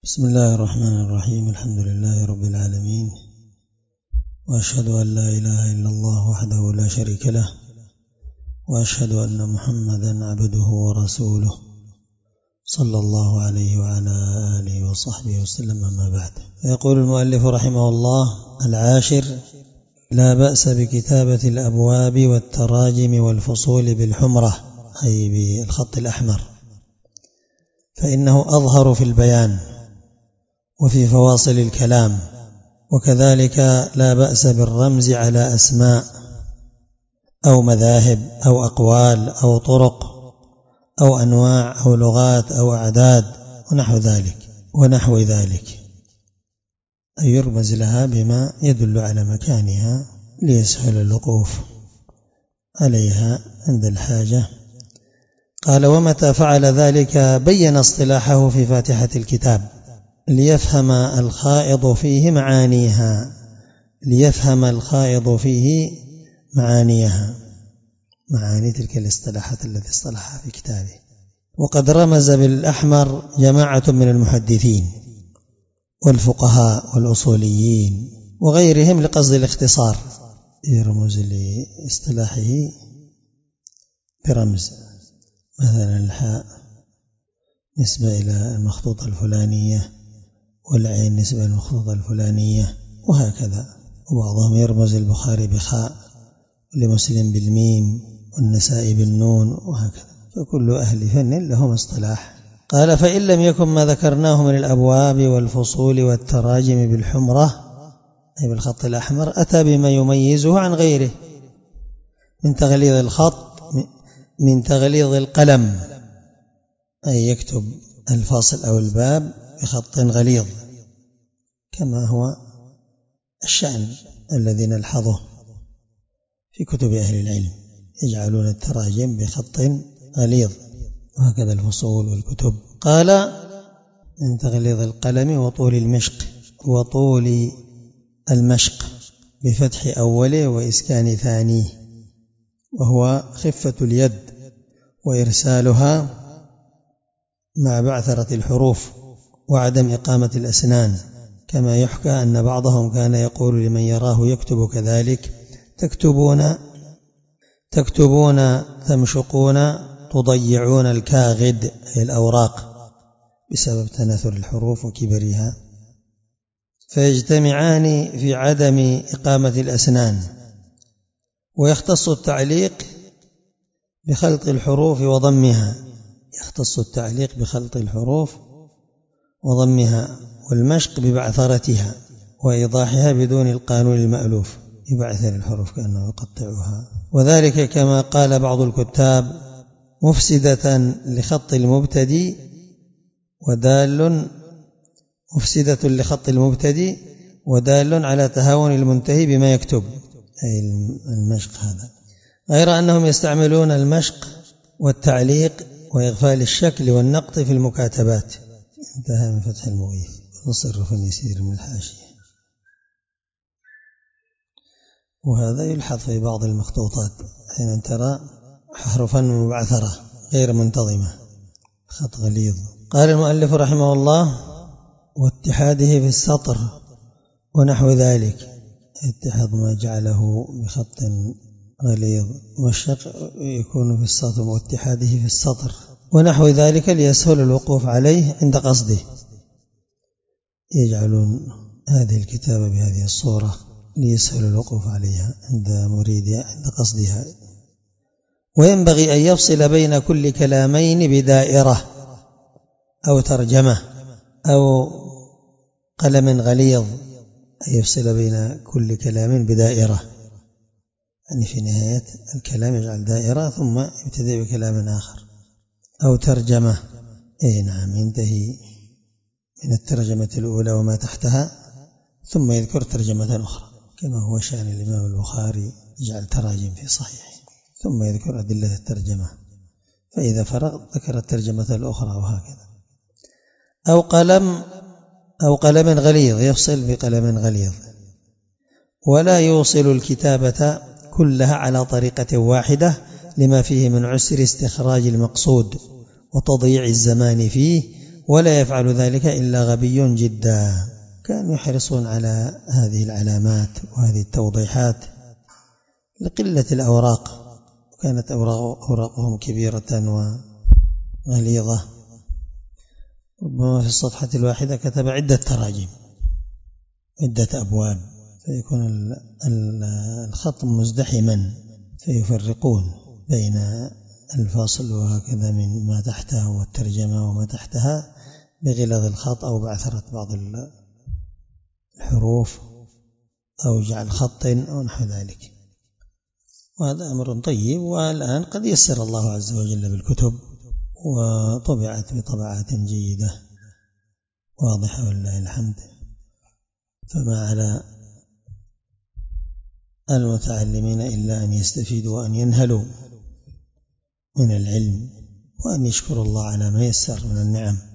بسم الله الرحمن الرحيم. الحمد لله رب العالمين، وأشهد أن لا إله إلا الله وحده لا شريك له، وأشهد أن محمدا عبده ورسوله صلى الله عليه وعلى آله وصحبه وسلم. أما بعد، يقول المؤلف رحمه الله: العاشر: لا بأس بكتابة الأبواب والتراجم والفصول بالحمرة، أي بالخط الأحمر، فإنه أظهر في البيان وفي فواصل الكلام. وكذلك لا بأس بالرمز على أسماء أو مذاهب أو أقوال أو طرق أو أنواع أو لغات أو أعداد ونحو ذلك، أن يرمز لها بما يدل على مكانها ليسهل الوقوف عليها عند الحاجة. قال: ومتى فعل ذلك بين اصطلاحه في فاتحة الكتاب ليفهم الخائض فيه معانيها، معاني تلك الاصطلاحات التي اصطلحها في كتابه. وقد رمز بالأحمر جماعة من المحدثين والفقهاء والأصوليين وغيرهم لقصد الاختصار، يرمز لاصطلاحه برمز، مثلا الحاء نسبة إلى المخطوطة الفلانية، والعين نسبة إلى المخطوطة الفلانية، وهكذا. وبعضهم يرمز البخاري بخاء، ولمسلم بالميم، والنسائي بالنون، وهكذا. فكل أهل فن لهم اصطلاح. قال: فإن لم يكن ما ذكرناه من الأبواب والفصول والتراجم بالحمرة، أي بالخط الأحمر، أتى بما يميزه عن غيره من تغليظ الخط، من تغليظ القلم، أي يكتب الفاصل أو الباب بخط غليظ، كما هو الشأن الذي نلحظه في كتب أهل العلم، يجعلون التراجم بخط غليظ، وهكذا الفصول والكتب. قال: من تغليظ القلم وطول المشق بفتح أوله وإسكان ثانيه، وهو خفة اليد وإرسالها مع بعثرة الحروف وعدم إقامة الأسنان، كما يحكى أن بعضهم كان يقول لمن يراه يكتب كذلك: تكتبون تمشقون تضيعون الكاغد، أي الأوراق، بسبب تناثر الحروف وكبرها، فيجتمعان في عدم إقامة الأسنان. ويختص التعليق بخلط الحروف وضمها، والمشق ببعثرتها وإيضاحها بدون القانون المألوف، يبعثر الحروف كأنه يقطعها. وذلك كما قال بعض الكتاب: مفسدة لخط المبتدي ودال على تهاون المنتهي بما يكتب، أي المشق هذا. غير أنهم يستعملون المشق والتعليق وإغفال الشكل والنقط في المكاتبات. انتهى من فتح المغيث. تصرف يسير من الحاشية. وهذا يلحظ في بعض المخطوطات، حين ترى حرفا مبعثرة غير منتظمة، خط غليظ. قال المؤلف رحمه الله: واتحاده في السطر ونحو ذلك، اتحاد ما جعله بخط غليظ، والشق يكون في السطر، واتحاده في السطر ونحو ذلك ليسهل الوقوف عليه عند قصده. يجعلون هذه الكتابة بهذه الصورة ليسهل الوقوف عليها عند مريدها عند قصدها. وينبغي أن يفصل بين كل كلامين بدائرة أو ترجمة أو قلم غليظ، أن يفصل بين كل كلام بدائرة، يعني في نهاية الكلام يجعل دائرة ثم يبتدئ بكلام آخر، أو ترجمة، نعم، ينتهي من الترجمة الأولى وما تحتها ثم يذكر ترجمة أخرى، كما هو شأن الإمام البخاري، يجعل تراجم في صحيحه ثم يذكر أدلة الترجمة، فإذا فرغ ذكر الترجمة الأخرى، وهكذا. أو قلم غليظ، يفصل بقلم غليظ. ولا يوصل الكتابة كلها على طريقة واحدة لما فيه من عسر استخراج المقصود وتضييع الزمان فيه ولا يفعل ذلك إلا غبي جدا. كانوا يحرصون على هذه العلامات وهذه التوضيحات لقلة الأوراق، وكانت أوراقهم كبيرة وغليظة، ربما في الصفحة الواحدة كتب عدة تراجم، عدة أبواب، فيكون الخط مزدحما، فيفرقون بين الفاصل وهكذا من ما تحته والترجمة وما تحتها بغلظ الخط أو بعثرة بعض الحروف أو جعل خط أو نحو ذلك. وهذا أمر طيب. والآن قد يسر الله عز وجل بالكتب وطبعت بطبعات جيدة واضحة ولله الحمد، فما على المتعلمين إلا أن يستفيدوا وأن ينهلوا من العلم وأن يشكروا الله على ما يسر من النعم.